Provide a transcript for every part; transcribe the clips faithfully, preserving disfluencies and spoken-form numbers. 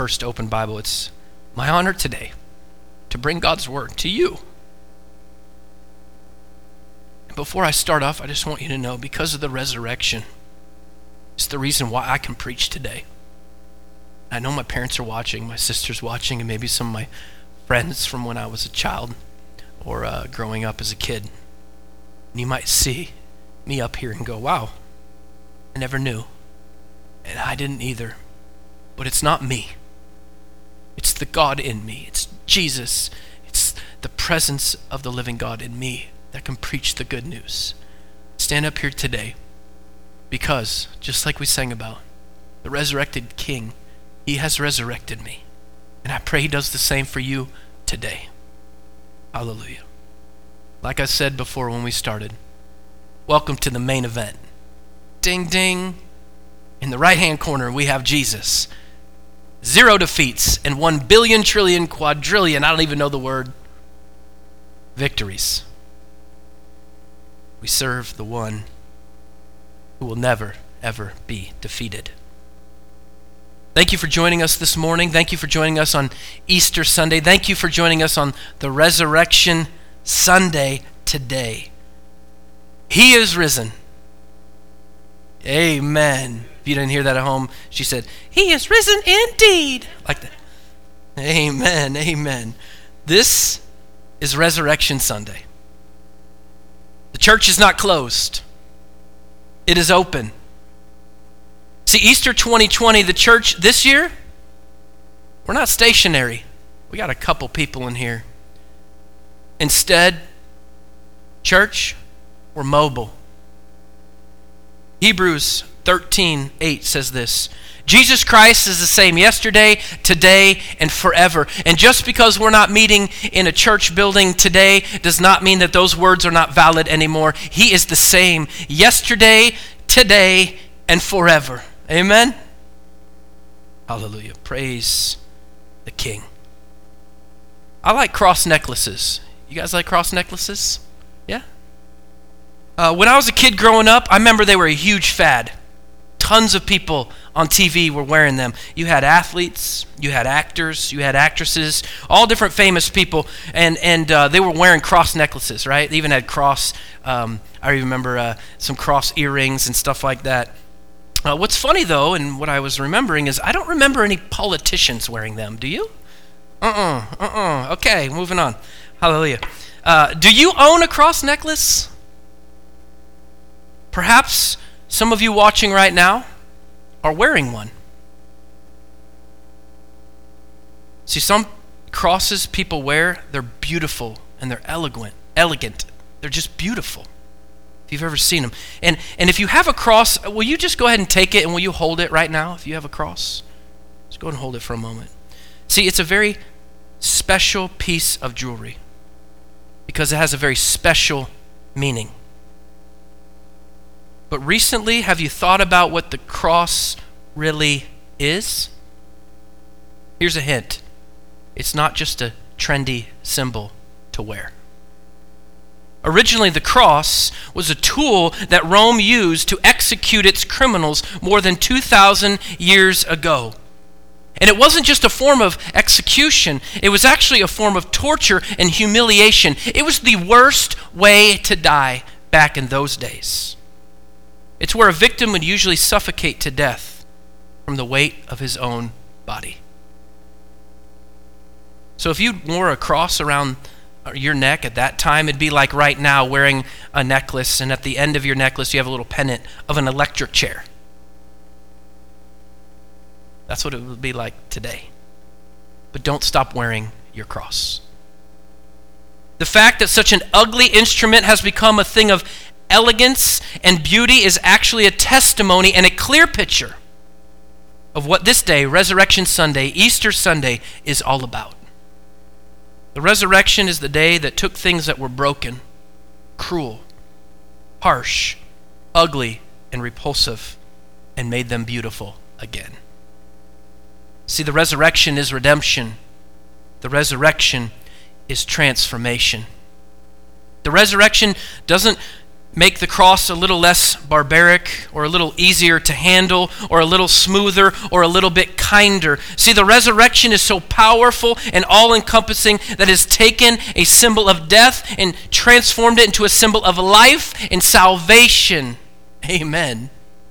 First Open Bible, it's my honor today to bring God's word to you. And before I start off, I just want you to know, because of the resurrection, it's the reason why I can preach today. I know my parents are watching, my sister's watching, and maybe some of my friends from when I was a child or uh, growing up as a kid. And you might see me up here and go, wow, I never knew. And I didn't either. But it's not me. It's the God in me. It's Jesus. It's the presence of the living God in me that can preach the good news. Stand up here today because, just like we sang about, the resurrected King, he has resurrected me. And I pray he does the same for you today. Hallelujah. Like I said before when we started, welcome to the main event. Ding, ding. In the right-hand corner, we have Jesus. Zero defeats and one billion, trillion, quadrillion, I don't even know the word, victories. We serve the one who will never, ever be defeated. Thank you for joining us this morning. Thank you for joining us on Easter Sunday. Thank you for joining us on the Resurrection Sunday today. He is risen. Amen. If you didn't hear that at home, she said, he is risen indeed. Like that. Amen. Amen. This is Resurrection Sunday. The church is not closed. It is open. See, Easter twenty twenty, the church this year, we're not stationary. We got a couple people in here. Instead, church, we're mobile. Hebrews thirteen eight says this: Jesus Christ is the same yesterday, today, and forever. And just because we're not meeting in a church building today does not mean that those words are not valid anymore. He is the same yesterday, today, and forever. Amen? Hallelujah. Praise the King. I like cross necklaces. You guys like cross necklaces? Yeah? Uh, when I was a kid growing up, I remember they were a huge fad. Tons of people on T V were wearing them. You had athletes, you had actors, you had actresses, all different famous people, and and uh, they were wearing cross necklaces, right? They even had cross, um, I remember uh, some cross earrings and stuff like that. Uh, what's funny, though, and what I was remembering is I don't remember any politicians wearing them. Do you? Uh-uh, uh-uh. Okay, moving on. Hallelujah. Uh, do you own a cross necklace? Perhaps some of you watching right now are wearing one. See, some crosses people wear, they're beautiful and they're elegant. Elegant. They're just beautiful. If you've ever seen them. And and if you have a cross, will you just go ahead and take it and will you hold it right now if you have a cross? Just go ahead and hold it for a moment. See, it's a very special piece of jewelry because it has a very special meaning. But recently, have you thought about what the cross really is? Here's a hint. It's not just a trendy symbol to wear. Originally, the cross was a tool that Rome used to execute its criminals more than two thousand years ago. And it wasn't just a form of execution. It was actually a form of torture and humiliation. It was the worst way to die back in those days. It's where a victim would usually suffocate to death from the weight of his own body. So if you wore a cross around your neck at that time, it'd be like right now wearing a necklace, and at the end of your necklace you have a little pendant of an electric chair. That's what it would be like today. But don't stop wearing your cross. The fact that such an ugly instrument has become a thing of elegance and beauty is actually a testimony and a clear picture of what this day, Resurrection Sunday, Easter Sunday, is all about. The resurrection is the day that took things that were broken, cruel, harsh, ugly, and repulsive, and made them beautiful again. See, the resurrection is redemption. The resurrection is transformation. The resurrection doesn't make the cross a little less barbaric or a little easier to handle or a little smoother or a little bit kinder. See, the resurrection is so powerful and all-encompassing that it has taken a symbol of death and transformed it into a symbol of life and salvation. Amen.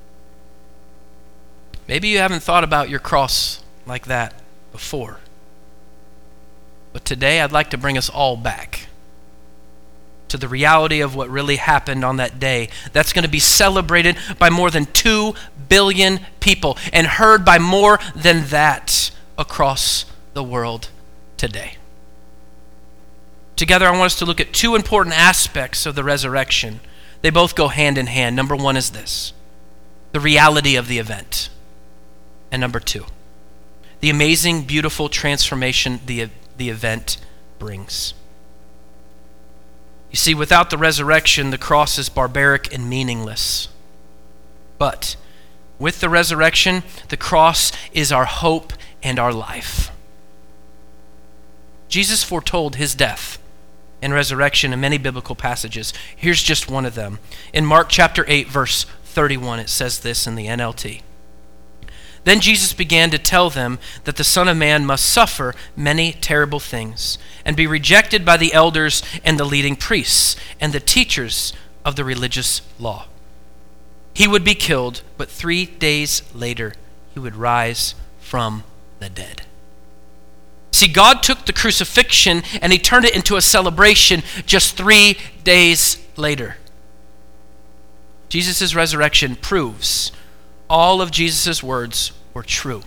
Maybe you haven't thought about your cross like that before. But today I'd like to bring us all back to the reality of what really happened on that day. That's going to be celebrated by more than two billion people and heard by more than that across the world today. Together, I want us to look at two important aspects of the resurrection. They both go hand in hand. Number one is this: the reality of the event. And number two, the amazing, beautiful transformation the, the event brings. You see, without the resurrection, the cross is barbaric and meaningless. But with the resurrection, the cross is our hope and our life. Jesus foretold his death and resurrection in many biblical passages. Here's just one of them. In Mark chapter eight, verse thirty-one, it says this in the N L T. Then Jesus began to tell them that the Son of Man must suffer many terrible things and be rejected by the elders and the leading priests and the teachers of the religious law. He would be killed, but three days later he would rise from the dead. See, God took the crucifixion and he turned it into a celebration just three days later. Jesus' resurrection proves all of Jesus' words were true.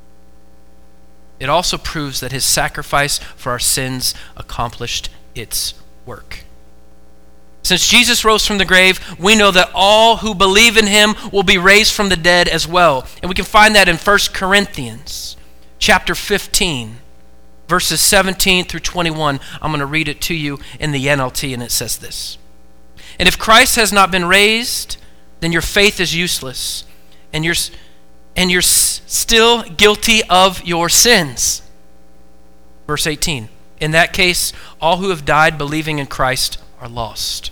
It also proves that his sacrifice for our sins accomplished its work. Since Jesus rose from the grave, we know that all who believe in him will be raised from the dead as well. And we can find that in First Corinthians chapter fifteen, verses seventeen through twenty-one. I'm going to read it to you in the N L T, and it says this. And if Christ has not been raised, then your faith is useless, and you're, and you're s- still guilty of your sins. Verse eighteen. In that case, all who have died believing in Christ are lost.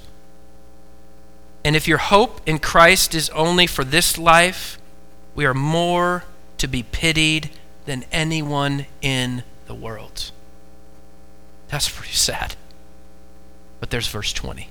And if your hope in Christ is only for this life, we are more to be pitied than anyone in the world. That's pretty sad. But there's verse twenty.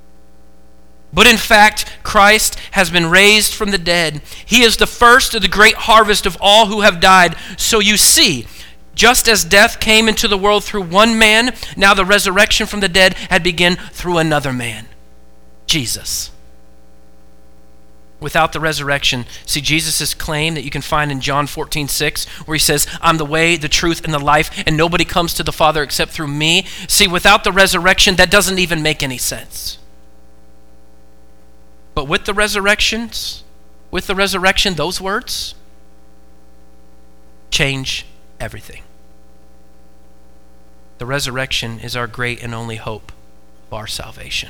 But in fact, Christ has been raised from the dead. He is the first of the great harvest of all who have died. So you see, just as death came into the world through one man, now the resurrection from the dead had begun through another man, Jesus. Without the resurrection, see Jesus' claim that you can find in John fourteen six, where he says, I'm the way, the truth, and the life, and nobody comes to the Father except through me. See, without the resurrection, that doesn't even make any sense. But with the resurrections, with the resurrection, those words change everything. The resurrection is our great and only hope of our salvation.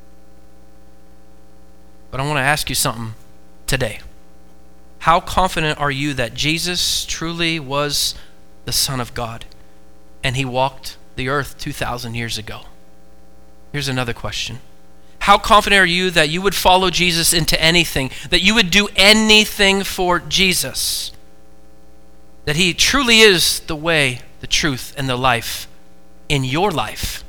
But I want to ask you something today. How confident are you that Jesus truly was the Son of God and he walked the earth two thousand years ago? Here's another question. How confident are you that you would follow Jesus into anything, that you would do anything for Jesus? That he truly is the way, the truth, and the life in your life?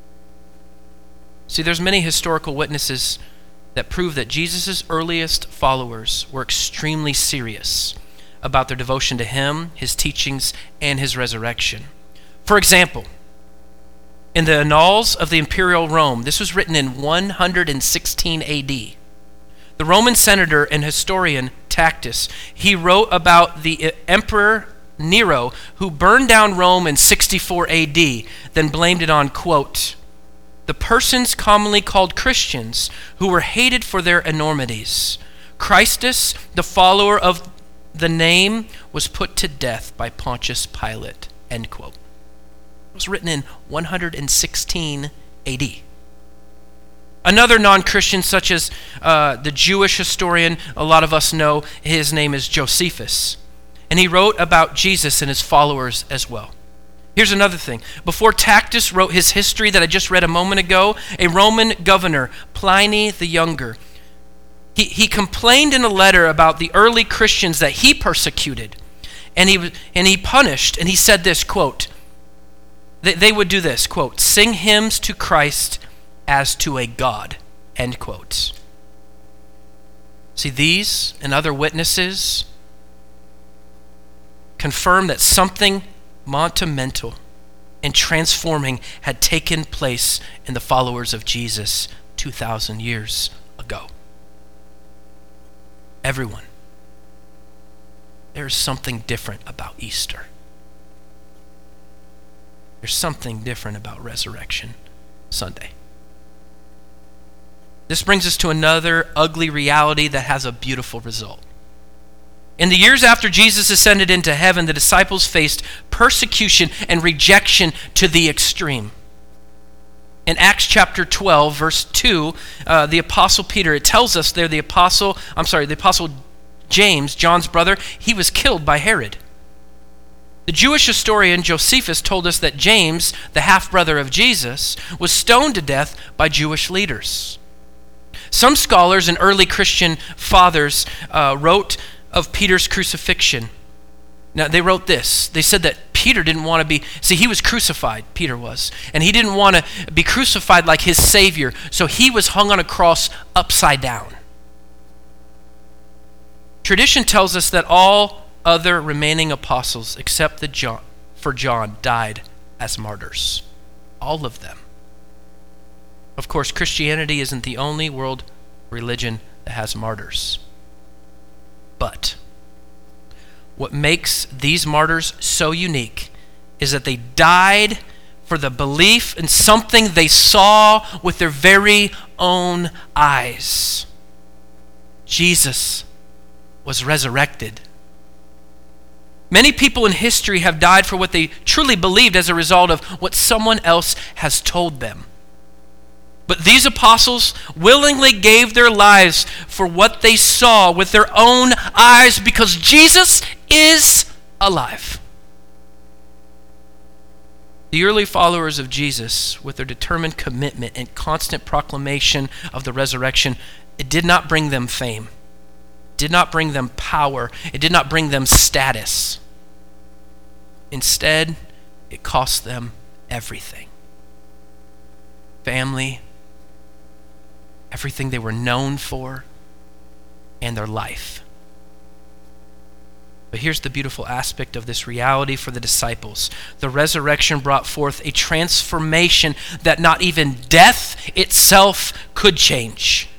See, there's many historical witnesses that prove that Jesus' earliest followers were extremely serious about their devotion to him, his teachings, and his resurrection. For example, in the Annals of the Imperial Rome, this was written in one hundred sixteen A D. The Roman senator and historian Tacitus, he wrote about the Emperor Nero, who burned down Rome in sixty-four A D, then blamed it on, quote, the persons commonly called Christians who were hated for their enormities. Christus, the follower of the name, was put to death by Pontius Pilate, end quote. It was written in one hundred sixteen A D. Another non-Christian, such as uh, the Jewish historian, a lot of us know, his name is Josephus. And he wrote about Jesus and his followers as well. Here's another thing. Before Tacitus wrote his history that I just read a moment ago, a Roman governor, Pliny the Younger, he, he complained in a letter about the early Christians that he persecuted, and he, and he punished, and he said this, quote, they, they would do this, quote, sing hymns to Christ as to a God, end quote. See, these and other witnesses confirm that something monumental and transforming had taken place in the followers of Jesus two thousand years ago. Everyone, there's something different about Easter. There's something different about Resurrection Sunday. This brings us to another ugly reality that has a beautiful result. In the years after Jesus ascended into heaven, the disciples faced persecution and rejection to the extreme. In Acts chapter twelve, verse two, uh, the Apostle Peter, it tells us there the Apostle, I'm sorry, the Apostle James, John's brother, he was killed by Herod. The Jewish historian Josephus told us that James, the half-brother of Jesus, was stoned to death by Jewish leaders. Some scholars and early Christian fathers uh, wrote of Peter's crucifixion. Now, they wrote this. They said that Peter didn't want to be, see, he was crucified, Peter was, and he didn't want to be crucified like his Savior, so he was hung on a cross upside down. Tradition tells us that all other remaining apostles, except the John, for John, died as martyrs. All of them. Of course, Christianity isn't the only world religion that has martyrs. But what makes these martyrs so unique is that they died for the belief in something they saw with their very own eyes. Jesus was resurrected. Many people in history have died for what they truly believed as a result of what someone else has told them. But these apostles willingly gave their lives for what they saw with their own eyes because Jesus is alive. The early followers of Jesus, with their determined commitment and constant proclamation of the resurrection, it did not bring them fame. It did not bring them power. It did not bring them status. Instead, it cost them everything. Family, everything they were known for, and their life. But here's the beautiful aspect of this reality for the disciples. The resurrection brought forth a transformation that not even death itself could change.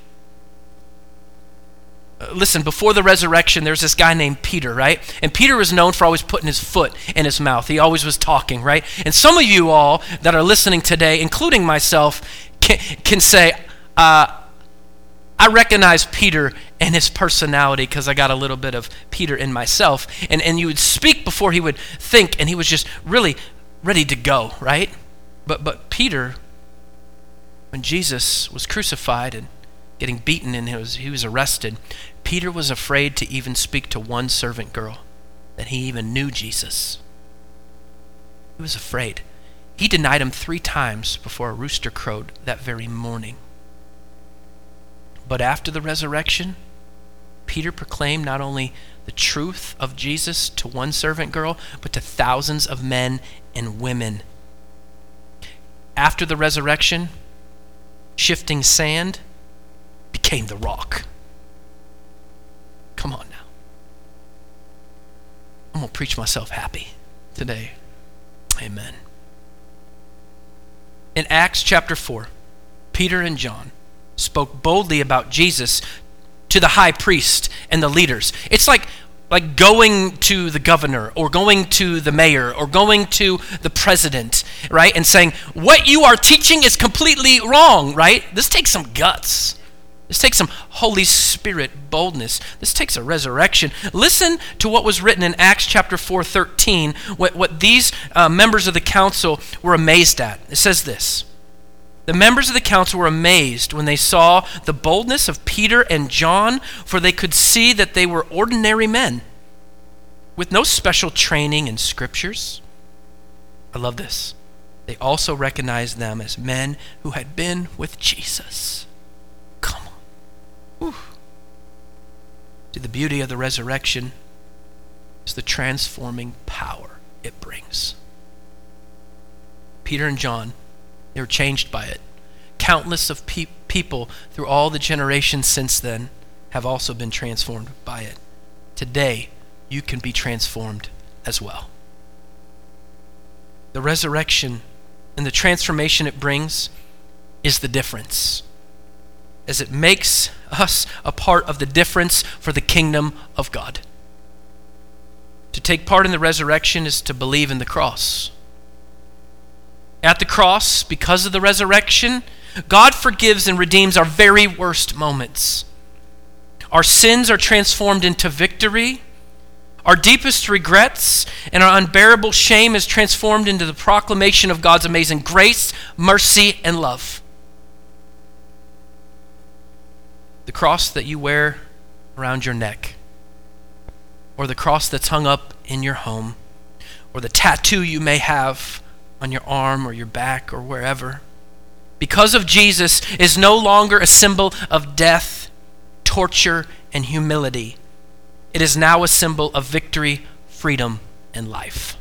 Uh, listen, before the resurrection, there's this guy named Peter, right? And Peter was known for always putting his foot in his mouth. He always was talking, right? And some of you all that are listening today, including myself, can, can say, uh, I recognize Peter and his personality because I got a little bit of Peter in myself. And, and you would speak before he would think, and he was just really ready to go, right? But, but Peter, when Jesus was crucified and getting beaten and he was, he was arrested, Peter was afraid to even speak to one servant girl that he even knew Jesus. He was afraid. He denied him three times before a rooster crowed that very morning. But after the resurrection, Peter proclaimed not only the truth of Jesus to one servant girl, but to thousands of men and women. After the resurrection, shifting sand became the rock. Come on now. I'm going to preach myself happy today. Amen. In Acts chapter four, Peter and John spoke boldly about Jesus to the high priest and the leaders. It's like, like going to the governor or going to the mayor or going to the president, right? And saying, what you are teaching is completely wrong, right? This takes some guts. This takes some Holy Spirit boldness. This takes a resurrection. Listen to what was written in Acts chapter four, thirteen, what, what these uh, members of the council were amazed at. It says this: the members of the council were amazed when they saw the boldness of Peter and John, for they could see that they were ordinary men with no special training in scriptures. I love this. They also recognized them as men who had been with Jesus. Come on. Whew. See, the beauty of the resurrection is the transforming power it brings. Peter and John, they were changed by it. Countless of pe- people through all the generations since then have also been transformed by it. Today, you can be transformed as well. The resurrection and the transformation it brings is the difference, as it makes us a part of the difference for the kingdom of God. To take part in the resurrection is to believe in the cross. At the cross, because of the resurrection, God forgives and redeems our very worst moments. Our sins are transformed into victory. Our deepest regrets and our unbearable shame is transformed into the proclamation of God's amazing grace, mercy, and love. The cross that you wear around your neck, or the cross that's hung up in your home, or the tattoo you may have on your arm or your back or wherever, because of Jesus, is no longer a symbol of death, torture, and humility. It is now a symbol of victory, freedom, and life.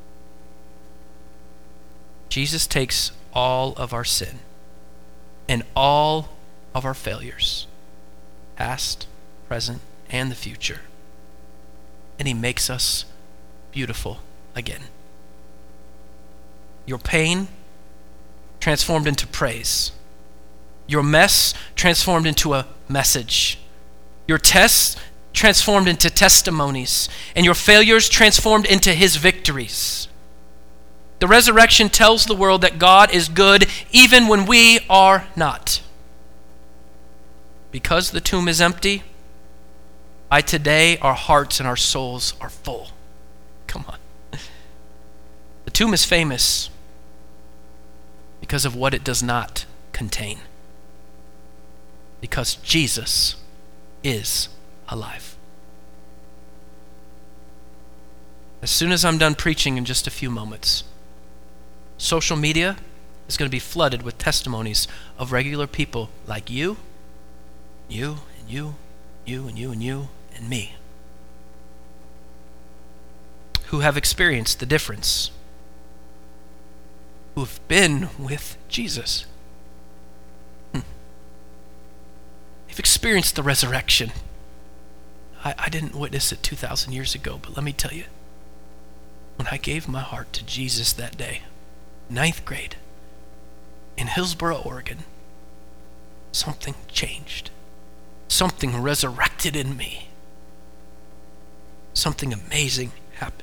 Jesus takes all of our sin and all of our failures, past, present, and the future, and he makes us beautiful again. Your pain transformed into praise. Your mess transformed into a message. Your tests transformed into testimonies, and your failures transformed into his victories. The resurrection tells the world that God is good even when we are not. Because the tomb is empty, by today our hearts and our souls are full. Come on. The tomb is famous because of what it does not contain. Because Jesus is alive. As soon as I'm done preaching in just a few moments, social media is going to be flooded with testimonies of regular people like you, you, and you, you, and you, and you, and me, who have experienced the difference, who have been with Jesus. Hmm. They've experienced the resurrection. I, I didn't witness it two thousand years ago, but let me tell you, when I gave my heart to Jesus that day, ninth grade, in Hillsboro, Oregon, something changed. Something resurrected in me. Something amazing happened.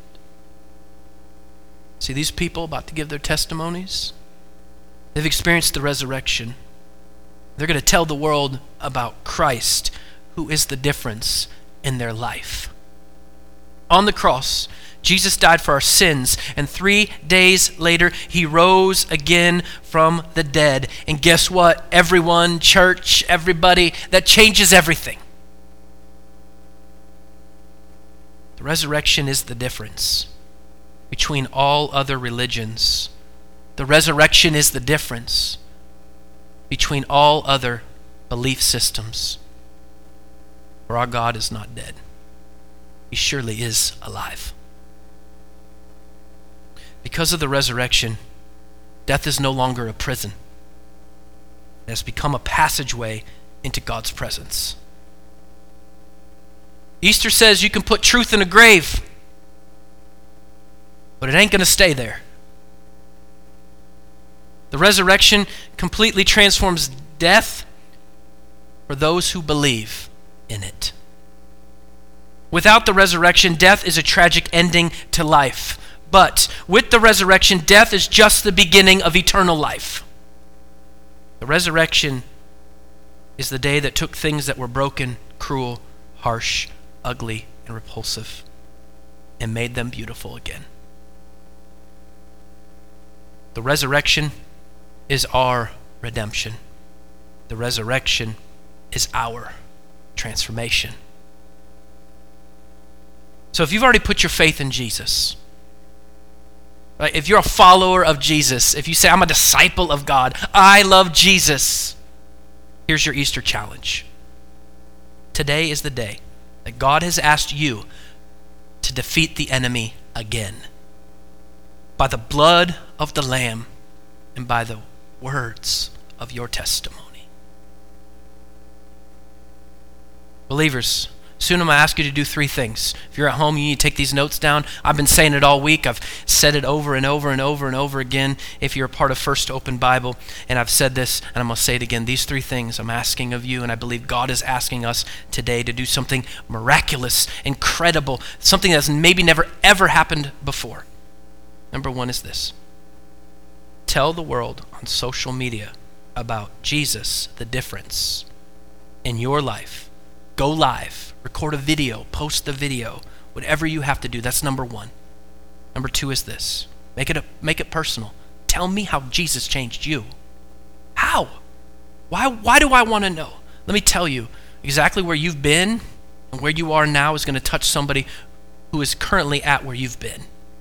See, these people about to give their testimonies, they've experienced the resurrection. They're going to tell the world about Christ, who is the difference in their life. On the cross, Jesus died for our sins, and three days later, he rose again from the dead. And guess what? Everyone, church, everybody, that changes everything. The resurrection is the difference between all other religions. The resurrection is the difference between all other belief systems. For our God is not dead. He surely is alive. Because of the resurrection, death is no longer a prison. It has become a passageway into God's presence. Easter says you can put truth in a grave, but it ain't going to stay there. The resurrection completely transforms death for those who believe in it. Without the resurrection, death is a tragic ending to life. But with the resurrection, death is just the beginning of eternal life. The resurrection is the day that took things that were broken, cruel, harsh, ugly, and repulsive and made them beautiful again. The resurrection is our redemption. The resurrection is our transformation. So if you've already put your faith in Jesus, Right? If you're a follower of Jesus, if you say, I'm a disciple of God, I love Jesus, here's your Easter challenge. Today is the day that God has asked you to defeat the enemy again by the blood of the Lamb and by the words of your testimony. Believers, soon I'm going to ask you to do three things. If you're at home, you need to take these notes down. I've been saying it all week. I've said it over and over and over and over again. If you're a part of First Open Bible, and I've said this, and I'm going to say it again, these three things I'm asking of you, and I believe God is asking us today to do something miraculous, incredible, something that's maybe never ever happened before. Number one is this. Tell the world on social media about Jesus, the difference in your life. Go live, record a video, post the video, whatever you have to do. That's number one. Number two is this. Make it a, make it personal. Tell me how Jesus changed you. How? Why, why do I want to know? Let me tell you, exactly where you've been and where you are now is going to touch somebody who is currently at where you've been.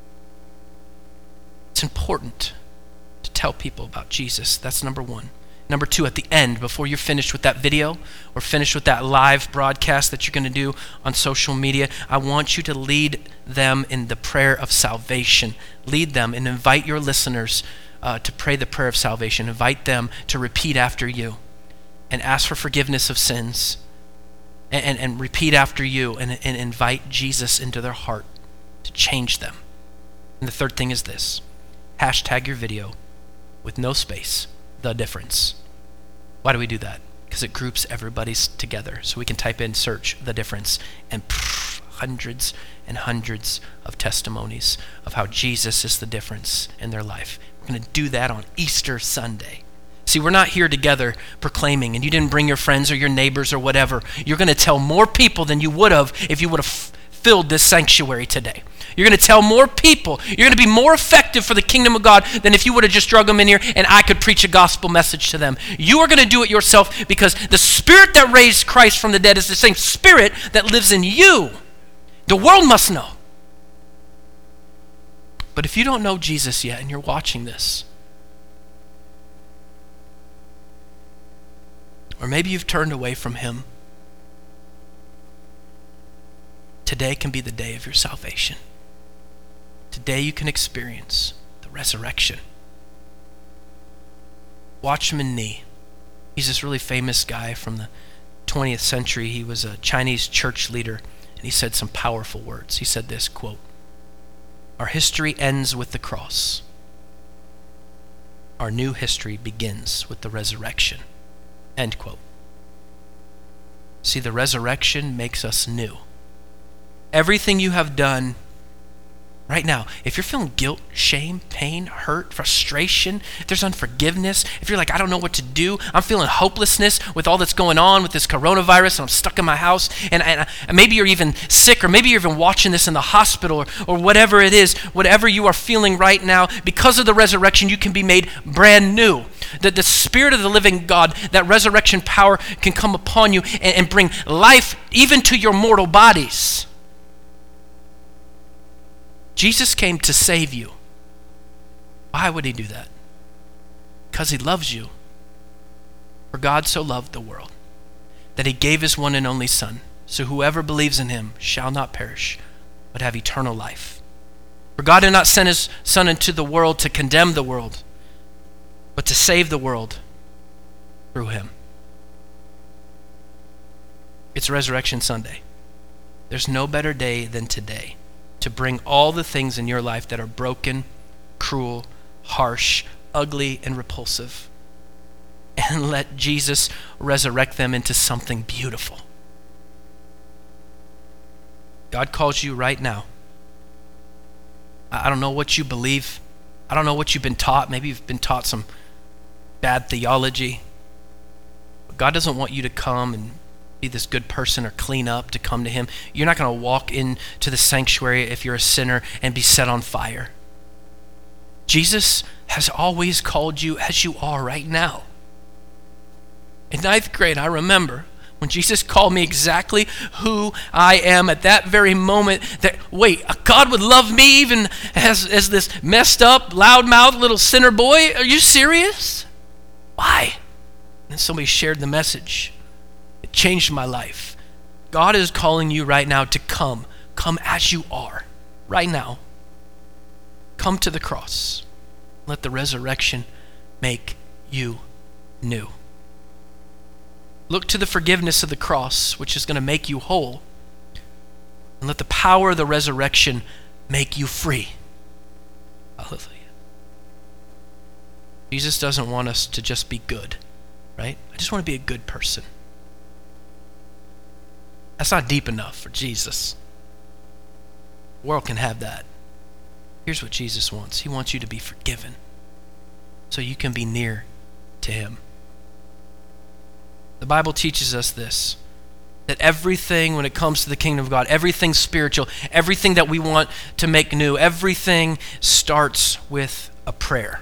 It's important to tell people about Jesus. That's number one. Number two, at the end, before you're finished with that video or finished with that live broadcast that you're going to do on social media, I want you to lead them in the prayer of salvation. Lead them and invite your listeners uh, to pray the prayer of salvation. Invite them to repeat after you and ask for forgiveness of sins and, and, and repeat after you and, and invite Jesus into their heart to change them. And the third thing is this. Hashtag your video with no space. The difference. Why do we do that? Because it groups everybody's together. So we can type in search the difference and pff, hundreds and hundreds of testimonies of how Jesus is the difference in their life. We're going to do that on Easter Sunday. See, we're not here together proclaiming, and you didn't bring your friends or your neighbors or whatever. You're going to tell more people than you would have if you would have f- filled this sanctuary today. You're going to tell more people. You're going to be more effective for the kingdom of God than if you would have just drug them in here and I could preach a gospel message to them. You are going to do it yourself because the spirit that raised Christ from the dead is the same spirit that lives in you. The world must know. But if you don't know Jesus yet and you're watching this, or maybe you've turned away from him, today can be the day of your salvation. Today you can experience the resurrection. Watchman Nee. He's this really famous guy from the twentieth century. He was a Chinese church leader, and he said some powerful words. He said this, quote, "Our history ends with the cross. Our new history begins with the resurrection." End quote. See, the resurrection makes us new. Everything you have done right now, if you're feeling guilt, shame, pain, hurt, frustration, if there's unforgiveness, if you're like, I don't know what to do, I'm feeling hopelessness with all that's going on with this coronavirus and I'm stuck in my house, and, and, and maybe you're even sick, or maybe you're even watching this in the hospital, or, or whatever it is, whatever you are feeling right now, because of the resurrection, you can be made brand new. That the Spirit of the living God, that resurrection power can come upon you and, and bring life even to your mortal bodies. Jesus came to save you. Why would he do that? Because he loves you. For God so loved the world that he gave his one and only Son, so whoever believes in him shall not perish, but have eternal life. For God did not send his Son into the world to condemn the world, but to save the world through him. It's Resurrection Sunday. There's no better day than today to bring all the things in your life that are broken, cruel, harsh, ugly, and repulsive, and let Jesus resurrect them into something beautiful. God calls you right now. I don't know what you believe. I don't know what you've been taught. Maybe you've been taught some bad theology. But God doesn't want you to come and be this good person or clean up to come to him. You're not going to walk into the sanctuary if you're a sinner and be set on fire. Jesus has always called you as you are right now. In ninth grade, I remember When Jesus called me exactly who I am at that very moment, that, wait, God would love me even as, as this messed up, loudmouth little sinner boy? Are you serious? Why? And then somebody shared the message. It changed my life. God is calling you right now to come. Come as you are, right now. Come to the cross. Let the resurrection make you new. Look to the forgiveness of the cross, which is going to make you whole. And let the power of the resurrection make you free. Hallelujah. Jesus doesn't want us to just be good, right? I just want to be a good person. That's not deep enough for Jesus. The world can have that. Here's what Jesus wants. He wants you to be forgiven so you can be near to him. The Bible teaches us this, that everything when it comes to the kingdom of God, everything spiritual, everything that we want to make new, everything starts with a prayer.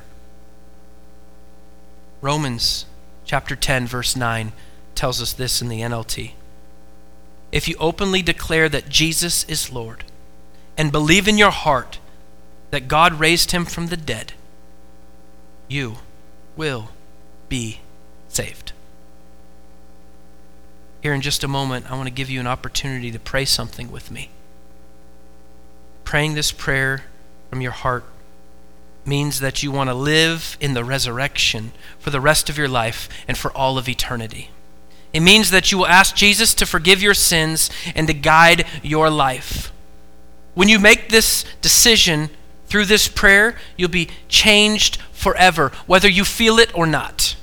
Romans chapter ten, verse nine tells us this in the N L T. If you openly declare that Jesus is Lord and believe in your heart that God raised him from the dead, you will be saved. Here in just a moment, I want to give you an opportunity to pray something with me. Praying this prayer from your heart means that you want to live in the resurrection for the rest of your life and for all of eternity. It means that you will ask Jesus to forgive your sins and to guide your life. When you make this decision through this prayer, you'll be changed forever, whether you feel it or not.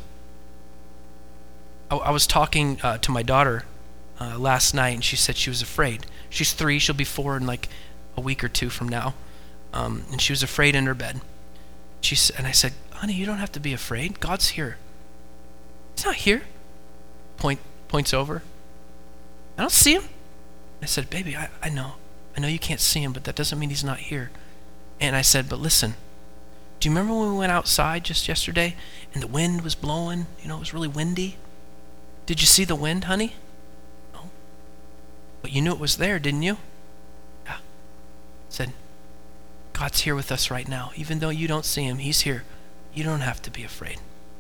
I, I was talking uh, to my daughter uh, last night, and she said she was afraid. She's three. She'll be four in like a week or two from now. Um, and she was afraid in her bed. She said, and I said, honey, you don't have to be afraid. God's here. He's not here. Point, points over. I don't see him. I said, baby, I, I know. I know you can't see him, but that doesn't mean he's not here. And I said, but listen, do you remember when we went outside just yesterday and the wind was blowing? You know, it was really windy. Did you see the wind, honey? No. But you knew it was there, didn't you? Yeah. I said, God's here with us right now. Even though you don't see him, he's here. You don't have to be afraid.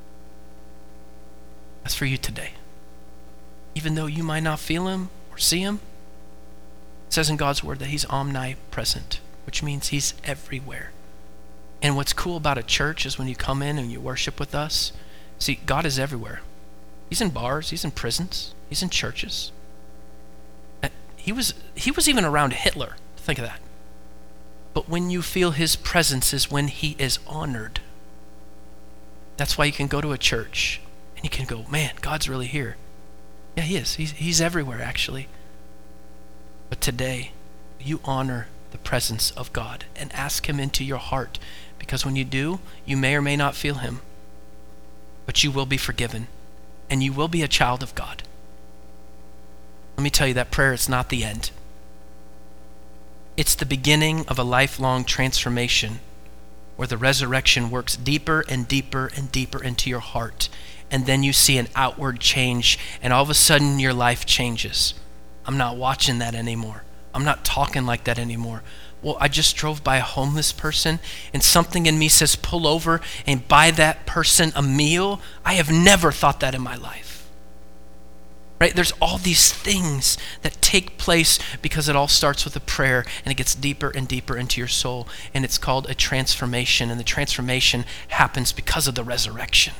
That's for you today. Even though you might not feel him or see him, it says in God's word that he's omnipresent, which means he's everywhere. And what's cool about a church is when you come in and you worship with us, see, God is everywhere. He's in bars, he's in prisons, he's in churches. He was, he was even around Hitler. Think of that. But when you feel his presence is when he is honored. That's why you can go to a church and you can go, man, God's really here. Yeah, he is. He's, he's everywhere, actually. But today, you honor the presence of God and ask him into your heart, because when you do, you may or may not feel him, but you will be forgiven and you will be a child of God. Let me tell you, that prayer is not the end. It's the beginning of a lifelong transformation where the resurrection works deeper and deeper and deeper into your heart, and then you see an outward change, and all of a sudden your life changes. I'm not watching that anymore. I'm not talking like that anymore. Well, I just drove by a homeless person and something in me says pull over and buy that person a meal. I have never thought that in my life. Right? There's all these things that take place because it all starts with a prayer and it gets deeper and deeper into your soul, and it's called a transformation, and the transformation happens because of the resurrection.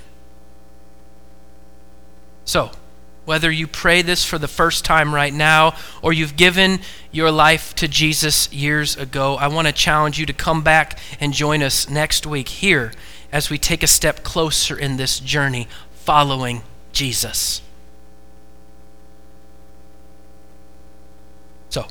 So, whether you pray this for the first time right now or you've given your life to Jesus years ago, I want to challenge you to come back and join us next week here as we take a step closer in this journey following Jesus. So,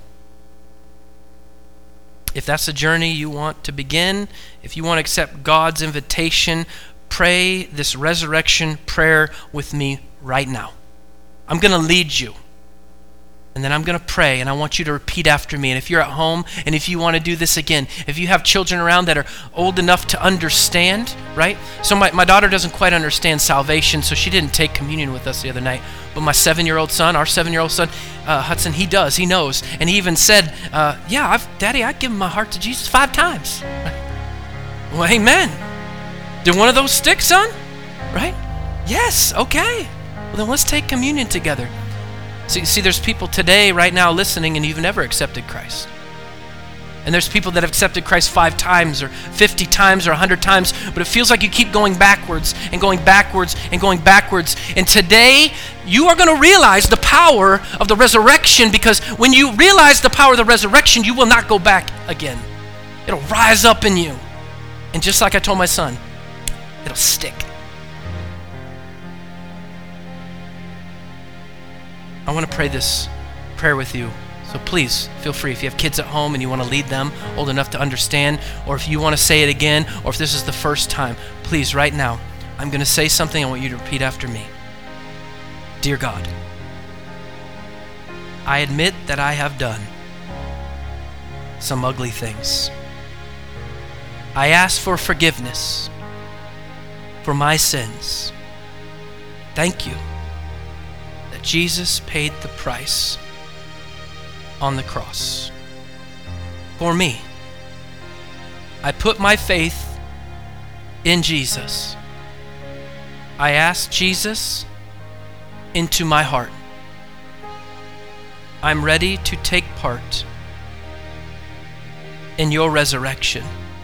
if that's a journey you want to begin, if you want to accept God's invitation, pray this resurrection prayer with me right now. I'm going to lead you. And then I'm going to pray, and I want you to repeat after me. And if you're at home, and if you want to do this again, if you have children around that are old enough to understand, right? So my, my daughter doesn't quite understand salvation, so she didn't take communion with us the other night. But my seven-year-old son, our seven-year-old son, uh, Hudson, he does, he knows. And he even said, uh, yeah, I've, Daddy, I've given my heart to Jesus five times. Well, amen. Did one of those stick, son? Right? Yes, okay. Well, then let's take communion together. See, see, there's people today, right now, listening, and you've never accepted Christ. And there's people that have accepted Christ five times or fifty times or one hundred times, but it feels like you keep going backwards and going backwards and going backwards. And today, you are going to realize the power of the resurrection, because when you realize the power of the resurrection, you will not go back again. It'll rise up in you. And just like I told my son, it'll stick. I want to pray this prayer with you. So please, feel free. If you have kids at home and you want to lead them old enough to understand, or if you want to say it again, or if this is the first time, please, right now, I'm going to say something. I want you to repeat after me. Dear God, I admit that I have done some ugly things. I ask for forgiveness for my sins. Thank you that Jesus paid the price on the cross for me. I put my faith in Jesus. I ask Jesus into my heart. I'm ready to take part in your resurrection.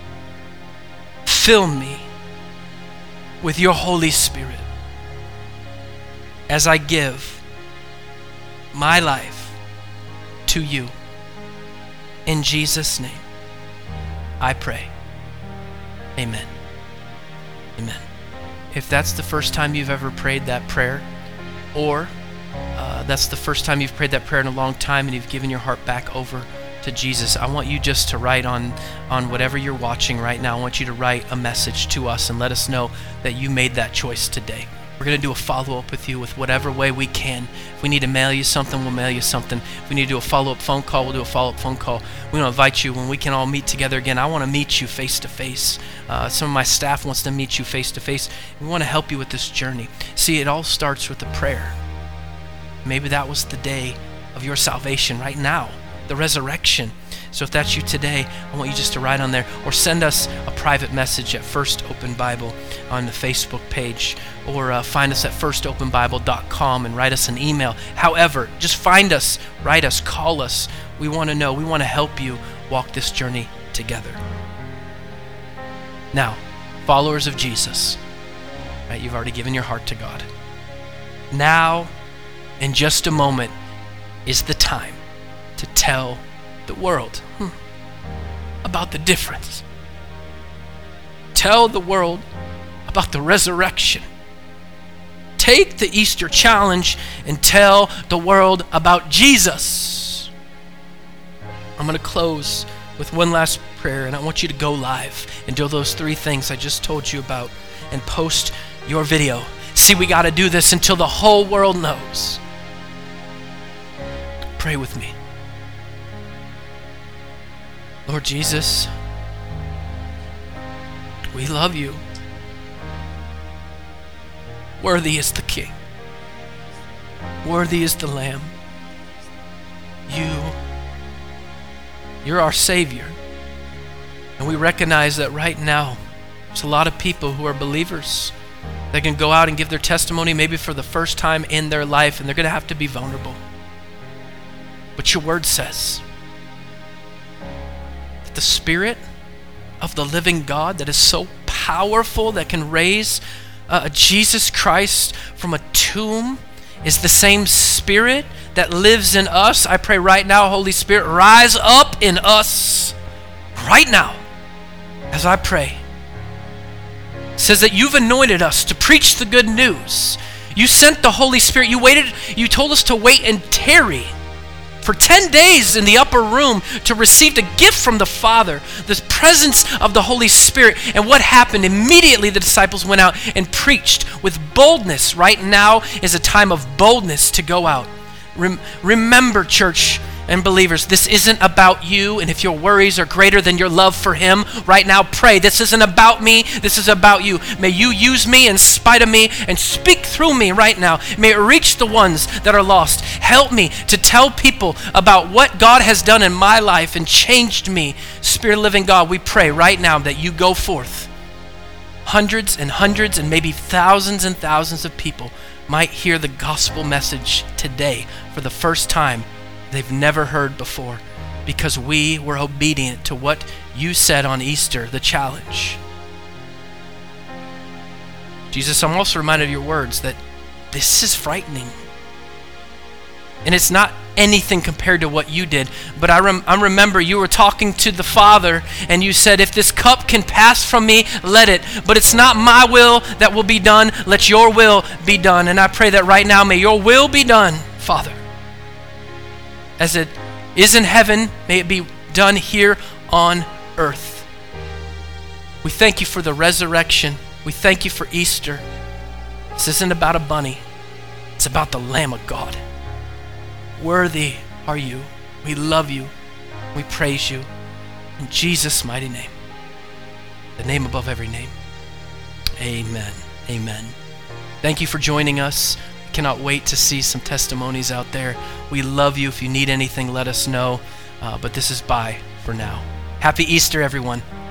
Fill me with your Holy Spirit as I give my life to you. In Jesus' name, I pray. Amen. Amen. If that's the first time you've ever prayed that prayer, or uh, that's the first time you've prayed that prayer in a long time and you've given your heart back over to Jesus, I want you just to write on, on whatever you're watching right now, I want you to write a message to us and let us know that you made that choice today. We're going to do a follow-up with you with whatever way we can. If we need to mail you something, we'll mail you something. If we need to do a follow-up phone call, we'll do a follow-up phone call. We want to invite you when we can all meet together again. I want to meet you face-to-face. Uh, some of my staff wants to meet you face-to-face. We want to help you with this journey. See, it all starts with a prayer. Maybe that was the day of your salvation right now, the resurrection. So if that's you today, I want you just to write on there, or send us a private message at First Open Bible on the Facebook page, or uh, find us at first open bible dot com and write us an email. However, just find us, write us, call us. We want to know. We want to help you walk this journey together. Now, followers of Jesus, right? You've already given your heart to God. Now, in just a moment, is the time to tell the world hmm, about the difference. Tell the world about the resurrection. Take the Easter challenge and tell the world about Jesus. I'm going to close with one last prayer, and I want you to go live and do those three things I just told you about and post your video. See, we got to do this until the whole world knows. Pray with me. Lord Jesus, we love you. Worthy is the King. Worthy is the Lamb. You, you're our Savior. And we recognize that right now, there's a lot of people who are believers that can go out and give their testimony maybe for the first time in their life, and they're going to have to be vulnerable. But your word says the Spirit of the living God that is so powerful that can raise uh, Jesus Christ from a tomb is the same Spirit that lives in us. I pray right now, Holy Spirit, rise up in us right now as I pray. It says that you've anointed us to preach the good news. You sent the Holy Spirit. You waited, you told us to wait and tarry for ten days in the upper room to receive the gift from the Father, the presence of the Holy Spirit. And what happened? Immediately the disciples went out and preached with boldness. Right now is a time of boldness to go out. Rem- remember, church and believers, this isn't about you, and if your worries are greater than your love for him, right now pray. This isn't about me, this is about you. May you use me in spite of me and speak through me right now. May it reach the ones that are lost. Help me to tell people about what God has done in my life and changed me. Spirit of living God, we pray right now that you go forth. Hundreds and hundreds and maybe thousands and thousands of people might hear the gospel message today for the first time they've never heard before, because we were obedient to what you said on Easter, the challenge. Jesus, I'm also reminded of your words that this is frightening. And it's not anything compared to what you did. But I, rem- I remember you were talking to the Father, and you said, if this cup can pass from me, let it. But it's not my will that will be done. Let your will be done. And I pray that right now, may your will be done, Father. As it is in heaven, may it be done here on earth. We thank you for the resurrection. We thank you for Easter. This isn't about a bunny. It's about the Lamb of God. Worthy are you. We love you. We praise you. In Jesus' mighty name. The name above every name. Amen. Amen. Thank you for joining us. We cannot wait to see some testimonies out there. We love you. If you need anything, let us know. Uh, but this is bye for now. Happy Easter, everyone.